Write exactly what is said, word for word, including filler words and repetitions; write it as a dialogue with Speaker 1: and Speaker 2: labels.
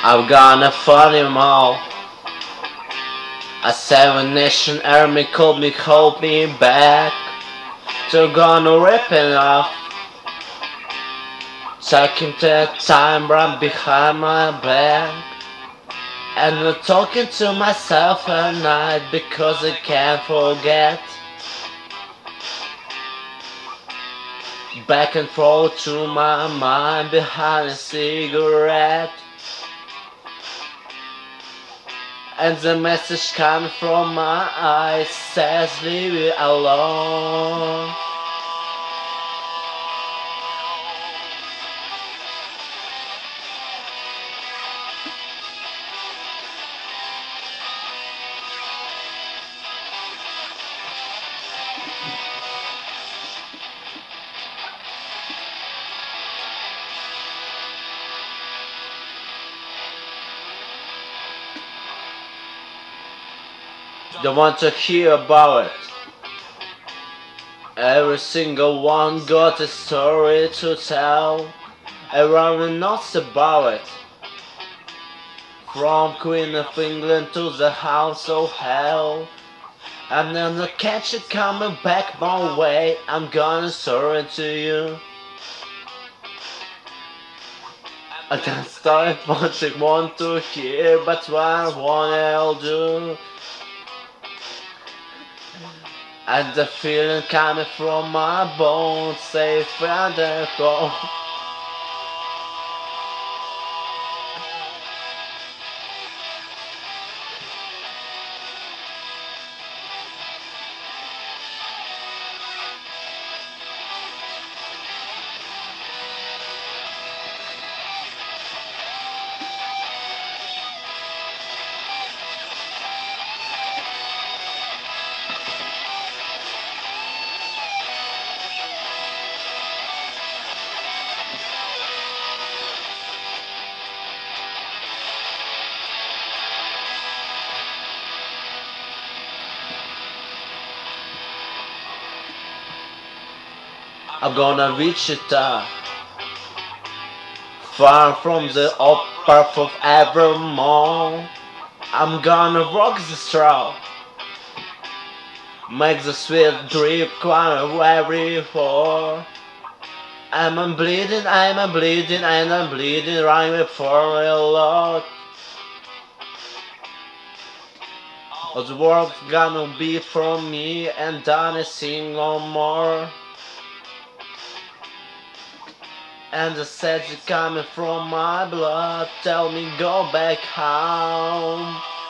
Speaker 1: I'm gonna find him all. A seven nation army called me, hold me back. They're gonna rip it off. Taking that time right behind my back. And I'm talking to myself at night because I can't forget. Back and forth through my mind behind a cigarette. And the message coming from my eyes says leave it alone. Don't want to hear about it. Every single one got a story to tell. Everyone knows about it. From Queen of England to the House of Hell. And then I catch it coming back my way. I'm gonna serve it to you. I can't stop what they want to hear, but what I want I'll do. And the feeling coming from my bones, safe and at home. I'm gonna reach it up, far from the old path of evermore. I'm gonna rock the straw, make the sweet drip climb every floor. I'm a bleeding, I'm a bleeding, and I'm bleeding right before a lot. All the world's gonna be for me and done a single more. And the sedge coming from my blood, tell me go back home.